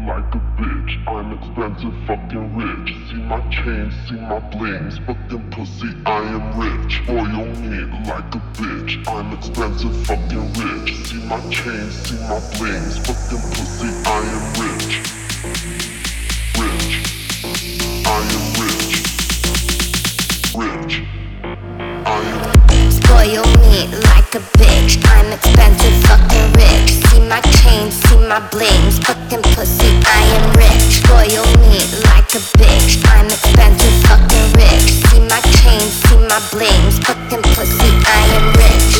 like a bitch. I'm expensive, fucking rich. See my chains, see my blings, fucking pussy, I am rich. Spoil me like a bitch. I'm expensive, fucking rich. See my chains, see my blings, fucking pussy, I am rich. Rich. I am rich. Rich. I am. Spoil me like a bitch. I'm expensive, fucking rich. See my chains, see my blings, fucking pussy, I am rich. Spoil me like a bitch. I'm expensive, fucking rich. See my chains, see my blings, fucking pussy, I am rich.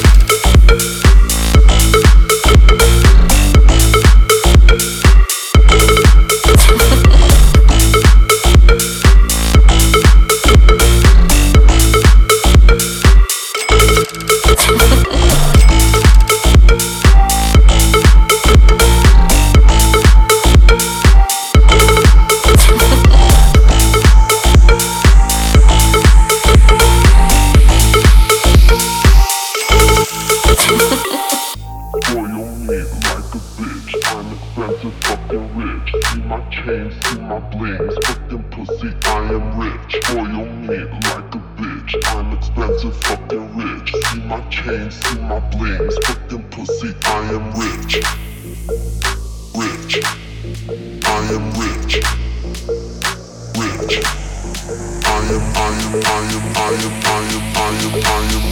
I am